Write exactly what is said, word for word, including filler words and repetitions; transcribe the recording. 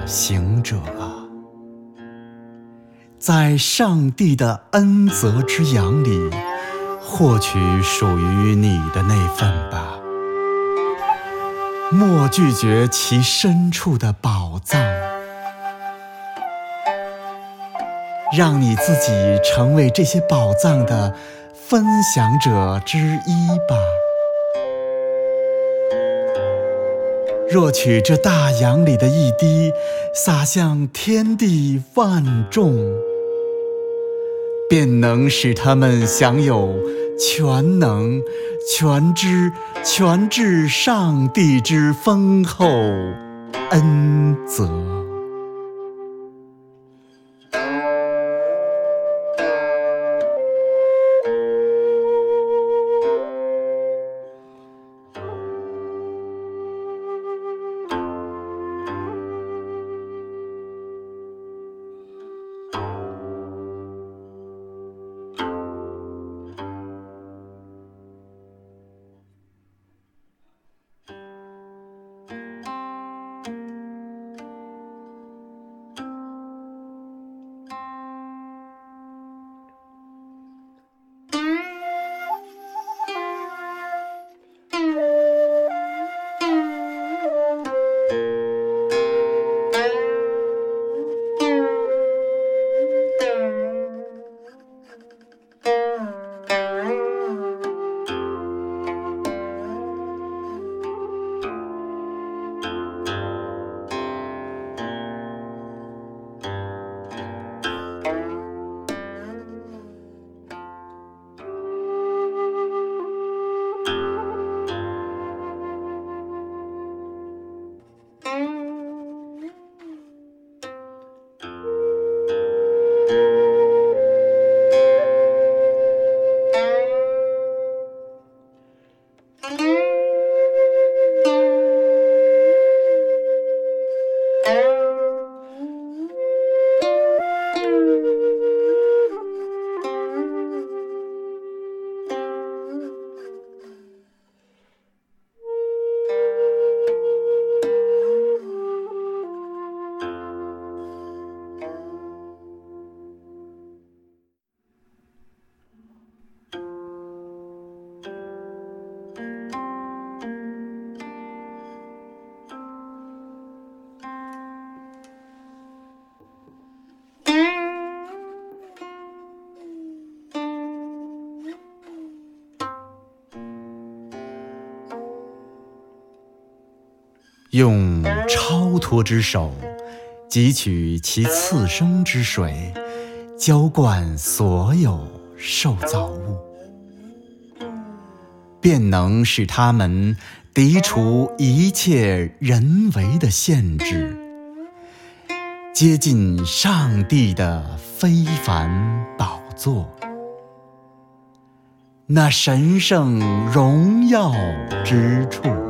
行者啊，在上帝的恩泽之阳里，获取属于你的那份吧。莫拒绝其深处的宝藏，让你自己成为这些宝藏的分享者之一吧。若取这大洋里的一滴，洒向天地万众，便能使他们享有全能、全知、全智上帝之丰厚恩泽。用超脱之手汲取其次生之水，浇灌所有受造物，便能使它们涤除一切人为的限制，接近上帝的非凡宝座，那神圣荣耀之处。